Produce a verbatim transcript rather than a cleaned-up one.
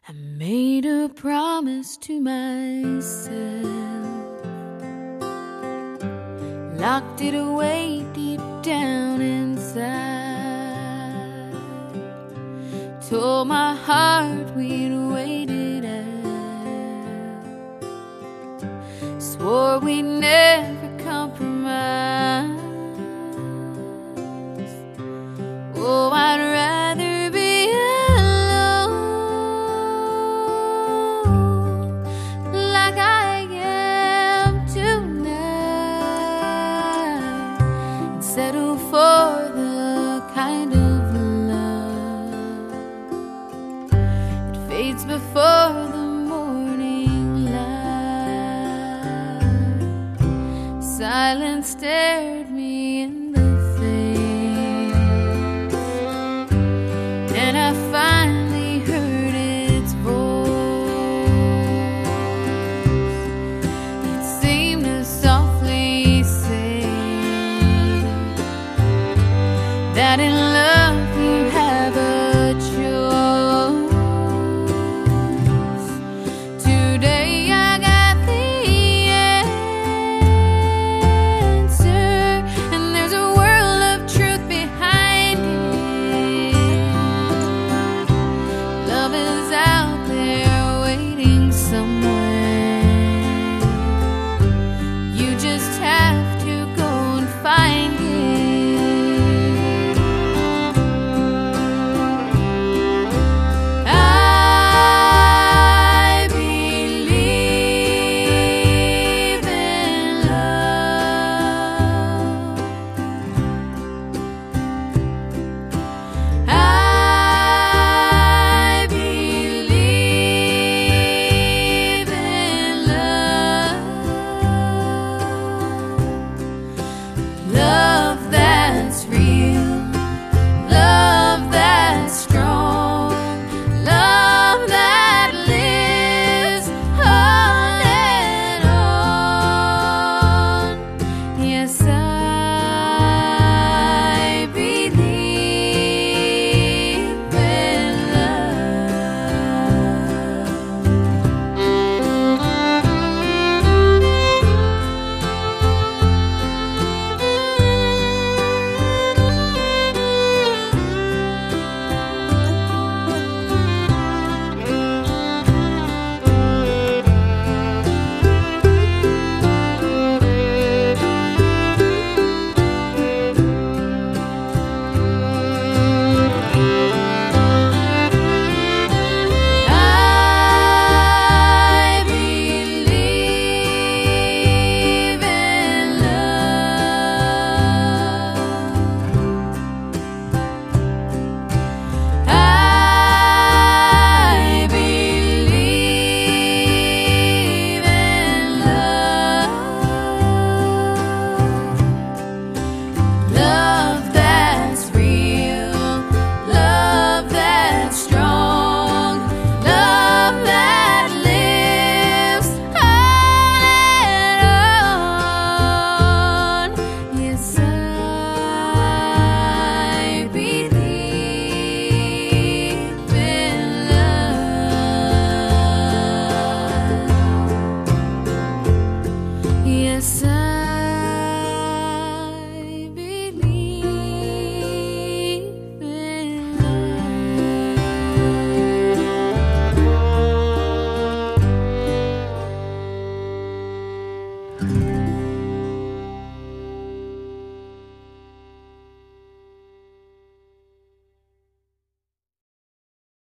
I made a promise to myself, locked it away deep down inside, told my heart we'd wait it out, swore we'd never compromise. Oh, I'd rather be alone like I am tonight, and settle for the kind of love that fades before the morning light. Silence stared